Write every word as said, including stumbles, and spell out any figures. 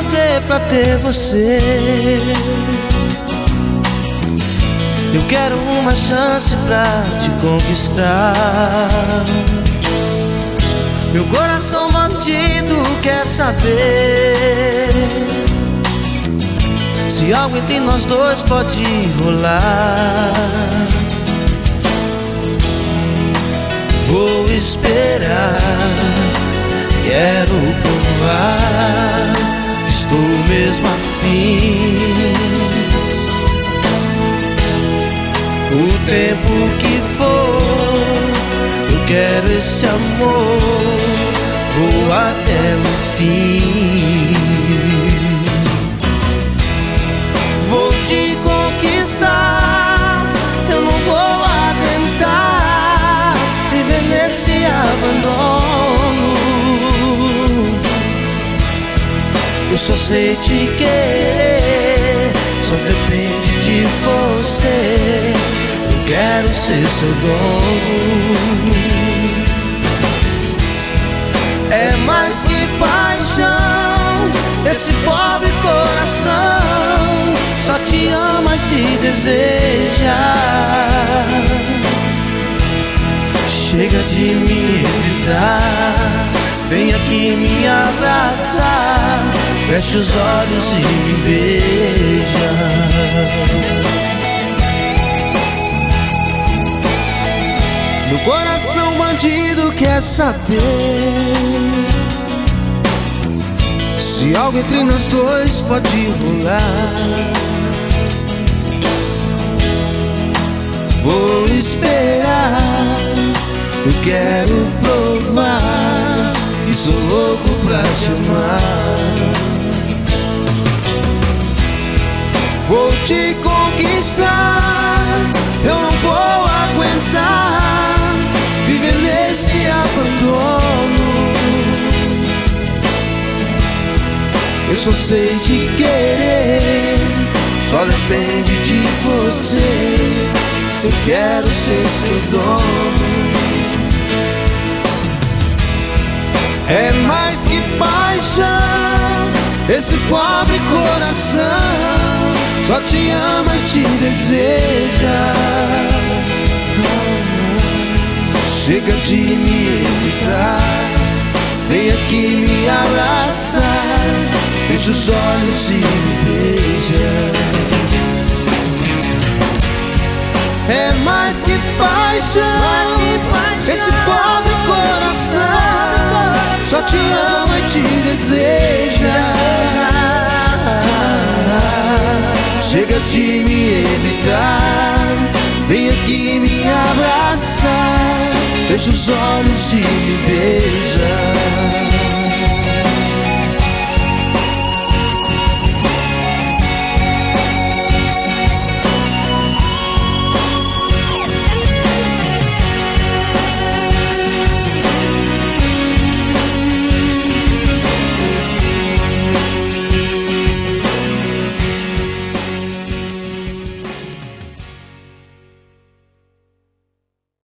fazer pra ter você? Eu quero uma chance pra te conquistar. Meu coração bandido quer saber se algo entre nós dois pode rolar. Vou esperar, quero provar, estou mesmo afim. O tempo que for, eu quero esse amor, vou até o fim. Vou te conquistar, eu não vou aguentar viver nesse abandono. Eu só sei te querer, só depende de você. Eu quero ser seu dono. É mais que paixão, esse pobre coração só te ama e te deseja. Chega de me evitar, vem aqui me abraçar, fecha os olhos e me beija. Meu coração bandido quer saber se algo entre nós dois pode rolar. Vou esperar, eu quero provar e sou louco pra te amar. Vou te conquistar, eu não vou aguentar viver nesse abandono. Eu só sei te querer, só depende de você. Eu quero ser seu dono. É mais que paixão, esse pobre coração só te ama e te deseja. Chega de me evitar, vem aqui me abraçar, fecha os olhos e me beija. É mais que paixão, mais que paixão, esse pobre coração só te ama e te deseja. Chega de me evitar, vem aqui me abraçar, fecha os olhos e me beija.